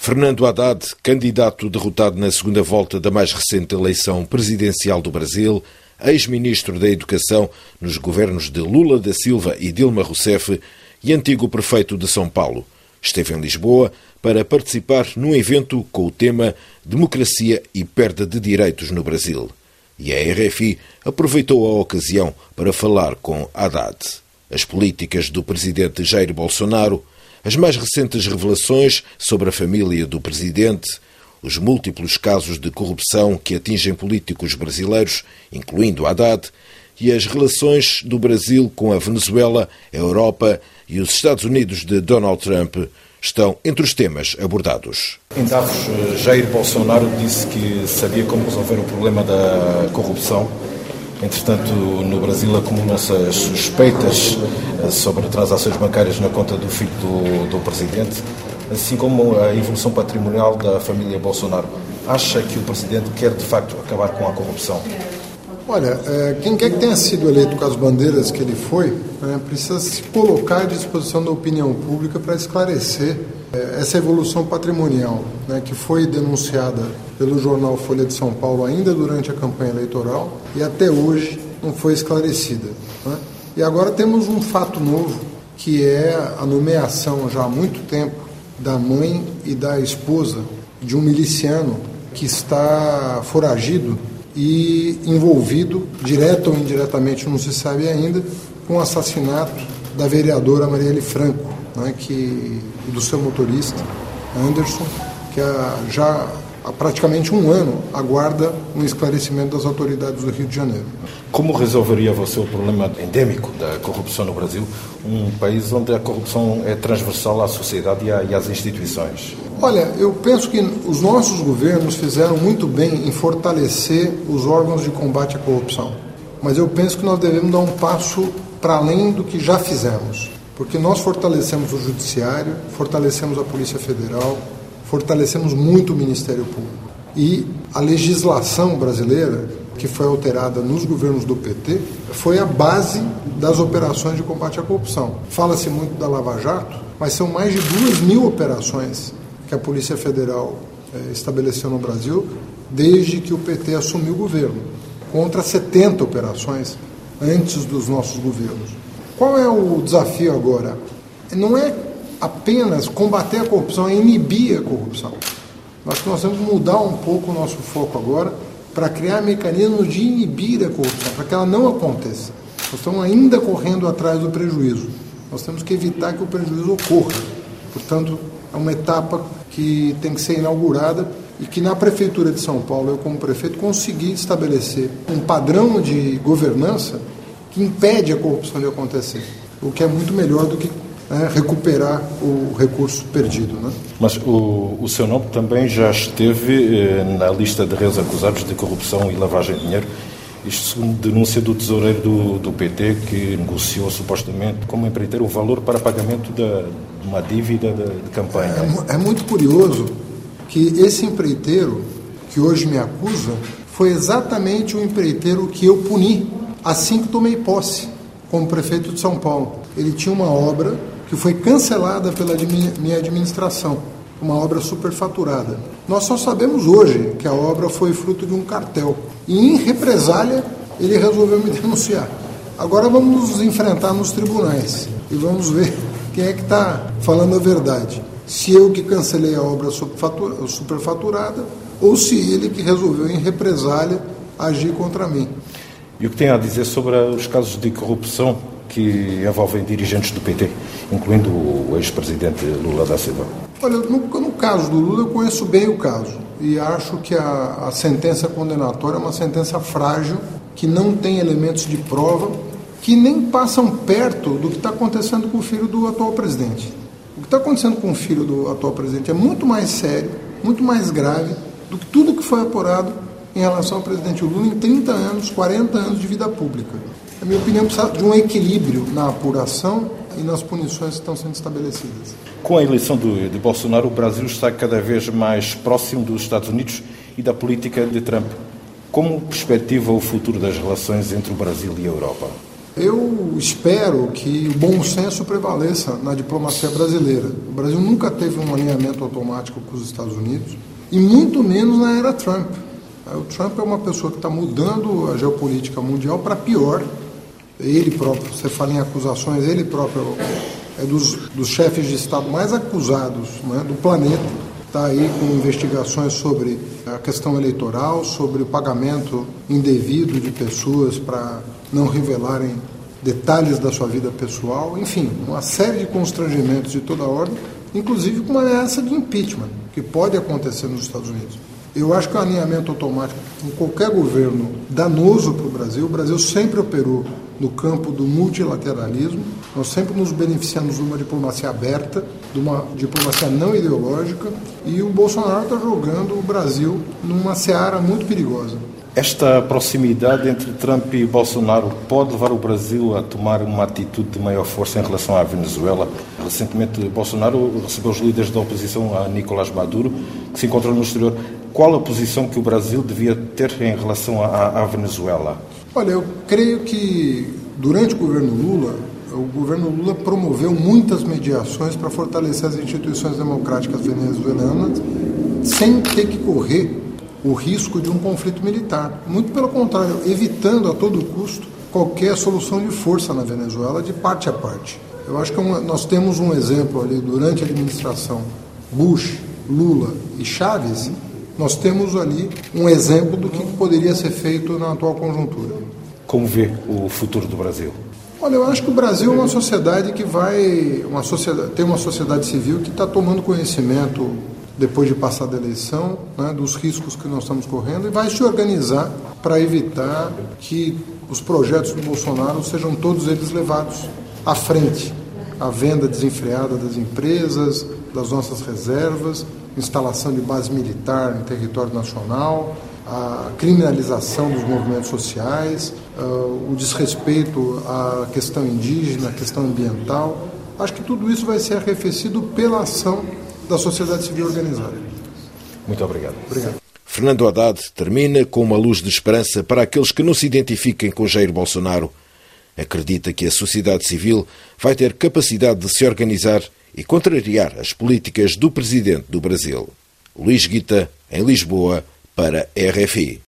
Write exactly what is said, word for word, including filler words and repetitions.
Fernando Haddad, candidato derrotado na segunda volta da mais recente eleição presidencial do Brasil, ex-ministro da Educação nos governos de Lula da Silva e Dilma Rousseff e antigo prefeito de São Paulo, esteve em Lisboa para participar num evento com o tema Democracia e Perda de Direitos no Brasil. E a R F I aproveitou a ocasião para falar com Haddad. As políticas do presidente Jair Bolsonaro, as mais recentes revelações sobre a família do presidente, os múltiplos casos de corrupção que atingem políticos brasileiros, incluindo Haddad, e as relações do Brasil com a Venezuela, a Europa e os Estados Unidos de Donald Trump estão entre os temas abordados. Em Davos, Jair Bolsonaro disse que sabia como resolver o problema da corrupção. Entretanto, no Brasil acumulam-se as suspeitas sobre transações bancárias na conta do filho do, do presidente, assim como a evolução patrimonial da família Bolsonaro. Acha que o presidente quer, de facto, acabar com a corrupção? Olha, quem quer que tenha sido eleito com as bandeiras que ele foi, né, precisa se colocar à disposição da opinião pública para esclarecer essa evolução patrimonial, né, que foi denunciada pelo jornal Folha de São Paulo ainda durante a campanha eleitoral e até hoje não foi esclarecida, né? E agora temos um fato novo, que é a nomeação já há muito tempo da mãe e da esposa de um miliciano que está foragido e envolvido, direto ou indiretamente, não se sabe ainda, com o assassinato da vereadora Marielle Franco, né, que, do seu motorista, Anderson, que há, já há praticamente um ano aguarda um esclarecimento das autoridades do Rio de Janeiro. Como resolveria você o problema endêmico da corrupção no Brasil, um país onde a corrupção é transversal à sociedade e às instituições? Olha, eu penso que os nossos governos fizeram muito bem em fortalecer os órgãos de combate à corrupção. Mas eu penso que nós devemos dar um passo para além do que já fizemos. Porque nós fortalecemos o Judiciário, fortalecemos a Polícia Federal, fortalecemos muito o Ministério Público. E a legislação brasileira, que foi alterada nos governos do P T, foi a base das operações de combate à corrupção. Fala-se muito da Lava Jato, mas são mais de duas mil operações que a Polícia Federal eh, estabeleceu no Brasil desde que o P T assumiu o governo, contra setenta operações antes dos nossos governos. Qual é o desafio agora? Não é apenas combater a corrupção, é inibir a corrupção. Nós, nós temos que mudar um pouco o nosso foco agora para criar mecanismos de inibir a corrupção, para que ela não aconteça. Nós estamos ainda correndo atrás do prejuízo. Nós temos que evitar que o prejuízo ocorra. Portanto, é uma etapa que tem que ser inaugurada e que na Prefeitura de São Paulo, eu como prefeito, consegui estabelecer um padrão de governança que impede a corrupção de acontecer, o que é muito melhor do que né, recuperar o recurso perdido. Né? Mas o, o seu nome também já esteve eh, na lista de réus acusados de corrupção e lavagem de dinheiro, isto segundo denúncia do tesoureiro do, do P T, que negociou supostamente como empreiteiro o valor para pagamento da, de uma dívida de, de campanha. É, é muito curioso que esse empreiteiro, que hoje me acusa, foi exatamente o empreiteiro que eu puni assim que tomei posse como prefeito de São Paulo. Ele tinha uma obra que foi cancelada pela minha administração, uma obra superfaturada. Nós só sabemos hoje que a obra foi fruto de um cartel. E em represália, ele resolveu me denunciar. Agora vamos nos enfrentar nos tribunais e vamos ver quem é que está falando a verdade. Se eu que cancelei a obra superfaturada ou se ele que resolveu, em represália, agir contra mim. E o que tem a dizer sobre os casos de corrupção que envolvem dirigentes do P T, incluindo o ex-presidente Lula da Silva? Olha, no, no caso do Lula, eu conheço bem o caso e acho que a, a sentença condenatória é uma sentença frágil, que não tem elementos de prova, que nem passam perto do que está acontecendo com o filho do atual presidente. O que está acontecendo com o filho do atual presidente é muito mais sério, muito mais grave do que tudo que foi apurado em relação ao presidente Lula em trinta anos, quarenta anos de vida pública. Na minha opinião, precisa de um equilíbrio na apuração e nas punições que estão sendo estabelecidas. Com a eleição do, de Bolsonaro, o Brasil está cada vez mais próximo dos Estados Unidos e da política de Trump. Como perspectiva o futuro das relações entre o Brasil e a Europa? Eu espero que o bom senso prevaleça na diplomacia brasileira. O Brasil nunca teve um alinhamento automático com os Estados Unidos, e muito menos na era Trump. O Trump é uma pessoa que está mudando a geopolítica mundial para pior. Ele próprio, você fala em acusações, ele próprio é dos, dos chefes de Estado mais acusados, né, do planeta. Está aí com investigações sobre a questão eleitoral, sobre o pagamento indevido de pessoas para não revelarem detalhes da sua vida pessoal. Enfim, uma série de constrangimentos de toda ordem, inclusive com uma ameaça de impeachment, que pode acontecer nos Estados Unidos. Eu acho que o alinhamento automático com qualquer governo danoso para o Brasil. O Brasil sempre operou no campo do multilateralismo. Nós sempre nos beneficiamos de uma diplomacia aberta, de uma diplomacia não ideológica, e o Bolsonaro está jogando o Brasil numa seara muito perigosa. Esta proximidade entre Trump e Bolsonaro pode levar o Brasil a tomar uma atitude de maior força em relação à Venezuela? Recentemente, Bolsonaro recebeu os líderes da oposição a Nicolás Maduro, que se encontram no exterior. Qual a posição que o Brasil devia ter em relação à, à Venezuela? Olha, eu creio que durante o governo Lula, o governo Lula promoveu muitas mediações para fortalecer as instituições democráticas venezuelanas sem ter que correr o risco de um conflito militar. Muito pelo contrário, evitando a todo custo qualquer solução de força na Venezuela de parte a parte. Eu acho que nós temos um exemplo ali durante a administração Bush, Lula e Chávez. Nós temos ali um exemplo do que poderia ser feito na atual conjuntura. Como vê o futuro do Brasil? Olha, eu acho que o Brasil é uma sociedade que vai... Uma sociedade, tem uma sociedade civil que está tomando conhecimento, depois de passar da eleição, né, dos riscos que nós estamos correndo, e vai se organizar para evitar que os projetos do Bolsonaro sejam todos eles levados à frente. A venda desenfreada das empresas, das nossas reservas, instalação de base militar em território nacional, a criminalização dos movimentos sociais, uh, o desrespeito à questão indígena, à questão ambiental. Acho que tudo isso vai ser arrefecido pela ação da sociedade civil organizada. Muito obrigado. Obrigado. Fernando Haddad termina com uma luz de esperança para aqueles que não se identifiquem com Jair Bolsonaro. Acredita que a sociedade civil vai ter capacidade de se organizar e contrariar as políticas do presidente do Brasil. Luís Guita, em Lisboa, para R F I.